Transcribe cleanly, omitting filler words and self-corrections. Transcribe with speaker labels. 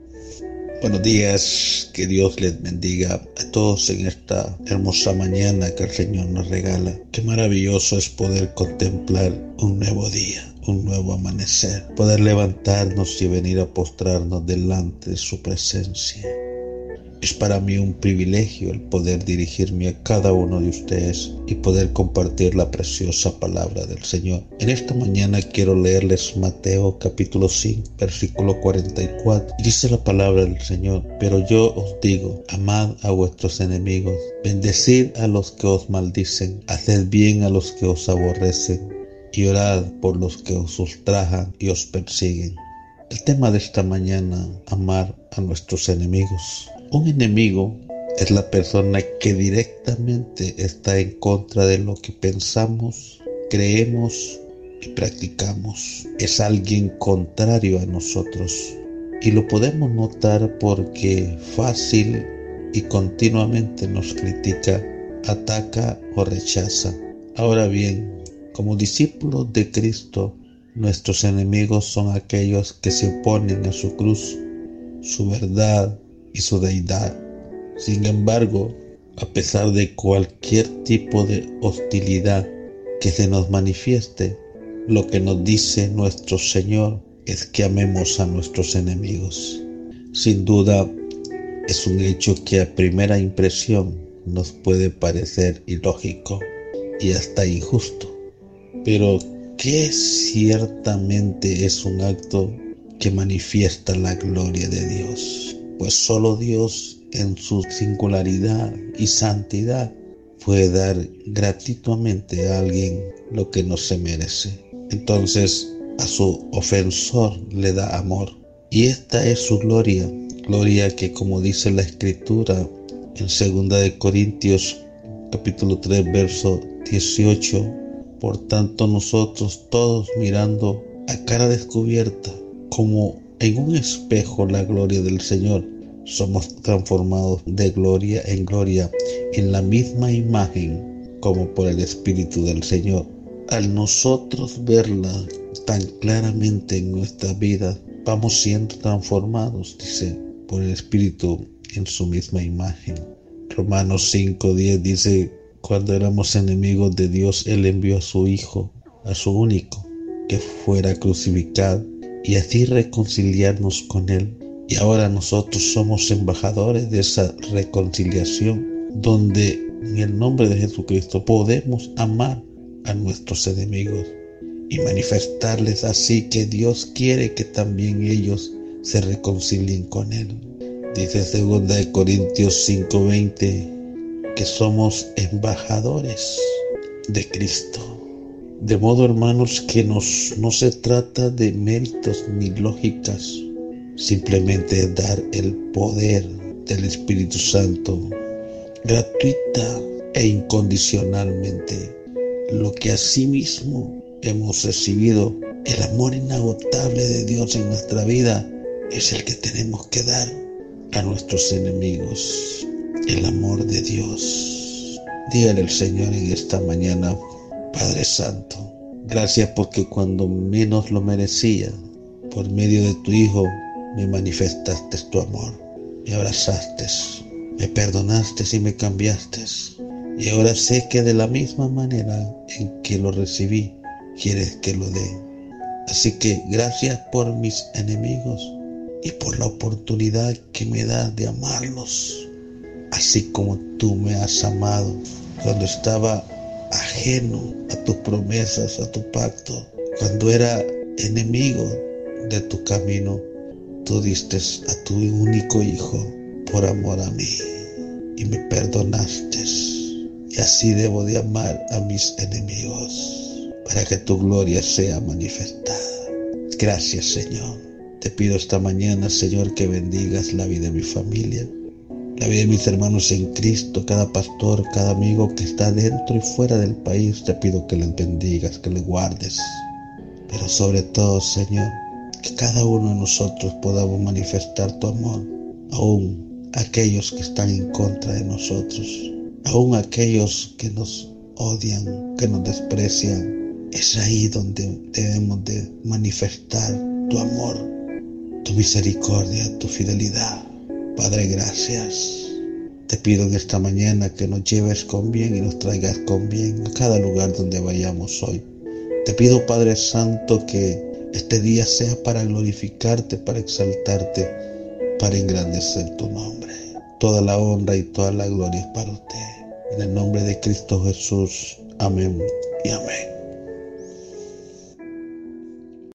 Speaker 1: Buenos días, que Dios les bendiga a todos en esta hermosa mañana que el Señor nos regala. Qué maravilloso es poder contemplar un nuevo día, un nuevo amanecer, poder levantarnos y venir a postrarnos delante de su presencia. Es para mí un privilegio el poder dirigirme a cada uno de ustedes y poder compartir la preciosa palabra del Señor. En esta mañana quiero leerles Mateo capítulo 5, versículo 44. Dice la palabra del Señor: pero yo os digo, amad a vuestros enemigos, bendecid a los que os maldicen, haced bien a los que os aborrecen y orad por los que os ultrajan y os persiguen. El tema de esta mañana: amar a nuestros enemigos. Un enemigo es la persona que directamente está en contra de lo que pensamos, creemos y practicamos. Es alguien contrario a nosotros y lo podemos notar porque fácil y continuamente nos critica, ataca o rechaza. Ahora bien, como discípulos de Cristo, nuestros enemigos son aquellos que se oponen a su cruz, su verdad y su deidad. Sin embargo, a pesar de cualquier tipo de hostilidad que se nos manifieste, lo que nos dice nuestro Señor es que amemos a nuestros enemigos. Sin duda, es un hecho que a primera impresión nos puede parecer ilógico y hasta injusto, pero que ciertamente es un acto que manifiesta la gloria de Dios, pues solo Dios en su singularidad y santidad puede dar gratuitamente a alguien lo que no se merece. Entonces a su ofensor le da amor, y esta es su gloria que, como dice la Escritura en 2 Corintios capítulo 3 verso 18, por tanto nosotros todos, mirando a cara descubierta como en un espejo la gloria del Señor, somos transformados de gloria en gloria en la misma imagen como por el Espíritu del Señor. Al nosotros verla tan claramente en nuestra vida, vamos siendo transformados, dice, por el Espíritu en su misma imagen. Romanos 5:10 dice: cuando éramos enemigos de Dios, Él envió a su Hijo, a su único, que fuera crucificado, y así reconciliarnos con Él. Y ahora nosotros somos embajadores de esa reconciliación, donde en el nombre de Jesucristo podemos amar a nuestros enemigos y manifestarles así que Dios quiere que también ellos se reconcilien con Él. Dice 2 Corintios 5:20 que somos embajadores de Cristo. De modo, hermanos, que no se trata de méritos ni lógicas, simplemente es dar el poder del Espíritu Santo gratuita e incondicionalmente, lo que asimismo hemos recibido. El amor inagotable de Dios en nuestra vida es el que tenemos que dar a nuestros enemigos, el amor de Dios. Dígale al Señor en esta mañana: Padre Santo, gracias porque cuando menos lo merecía, por medio de tu Hijo, me manifestaste tu amor, me abrazaste, me perdonaste y me cambiaste. Y ahora sé que de la misma manera en que lo recibí, quieres que lo dé. Así que gracias por mis enemigos y por la oportunidad que me das de amarlos, así como tú me has amado cuando estaba ajeno a tus promesas, a tu pacto, cuando era enemigo de tu camino. Tú diste a tu único Hijo por amor a mí y me perdonaste, y así debo de amar a mis enemigos para que tu gloria sea manifestada. Gracias, Señor. Te pido esta mañana, Señor, que bendigas la vida de mi familia, la vida de mis hermanos en Cristo, cada pastor, cada amigo que está dentro y fuera del país. Te pido que les bendigas, que les guardes, pero sobre todo, Señor, que cada uno de nosotros podamos manifestar tu amor, aún aquellos que están en contra de nosotros, aún aquellos que nos odian, que nos desprecian. Es ahí donde debemos de manifestar tu amor, tu misericordia, tu fidelidad. Padre, gracias. Te pido en esta mañana que nos lleves con bien y nos traigas con bien a cada lugar donde vayamos hoy. Te pido, Padre Santo, que este día sea para glorificarte, para exaltarte, para engrandecer tu nombre. Toda la honra y toda la gloria es para usted. En el nombre de Cristo Jesús. Amén y amén.